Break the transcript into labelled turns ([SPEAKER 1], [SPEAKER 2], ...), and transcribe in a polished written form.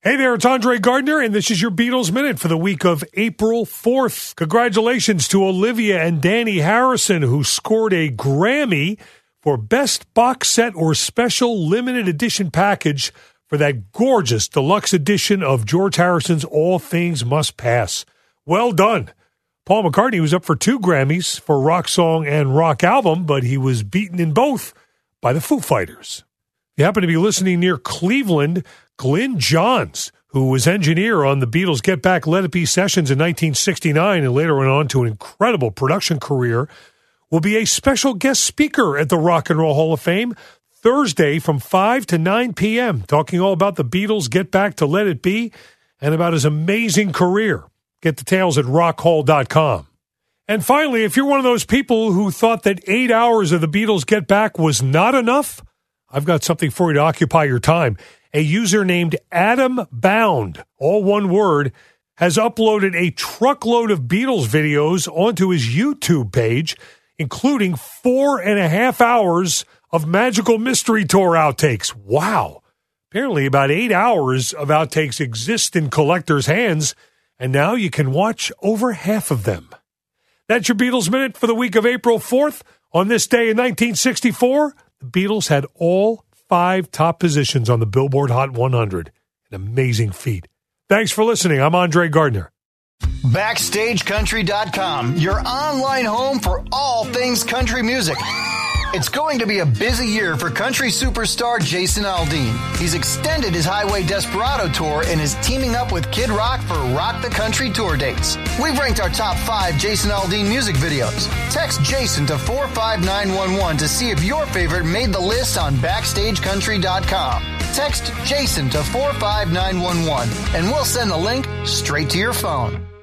[SPEAKER 1] Hey there, it's Andre Gardner, and this is your Beatles Minute for the week of April 4th. Congratulations to Olivia and Danny Harrison, who scored a Grammy for Best Box Set or Special Limited Edition Package for that gorgeous deluxe edition of George Harrison's All Things Must Pass. Well done. Paul McCartney was up for 2 Grammys for Rock Song and Rock Album, but he was beaten in both by the Foo Fighters. If you happen to be listening near Cleveland, Glyn Johns, who was engineer on the Beatles' Get Back, Let It Be sessions in 1969 and later went on to an incredible production career, will be a special guest speaker at the Rock and Roll Hall of Fame Thursday from 5 to 9 p.m., talking all about the Beatles' Get Back to Let It Be and about his amazing career. Get details at rockhall.com. And finally, if you're one of those people who thought that 8 hours of the Beatles' Get Back was not enough, I've got something for you to occupy your time. A user named Adam Bound, all one word, has uploaded a truckload of Beatles videos onto his YouTube page, including 4.5 hours of Magical Mystery Tour outtakes. Wow. Apparently about 8 hours of outtakes exist in collectors' hands, and now you can watch over half of them. That's your Beatles Minute for the week of April 4th. On this day in 1964, the Beatles had all 5 top positions on the Billboard Hot 100. An amazing feat. Thanks for listening. I'm Andre Gardner.
[SPEAKER 2] BackstageCountry.com, your online home for all things country music. It's going to be a busy year for country superstar Jason Aldean. He's extended his Highway Desperado tour and is teaming up with Kid Rock for Rock the Country tour dates. We've ranked our top 5 Jason Aldean music videos. Text Jason to 45911 to see if your favorite made the list on BackstageCountry.com. Text Jason to 45911 and we'll send the link straight to your phone.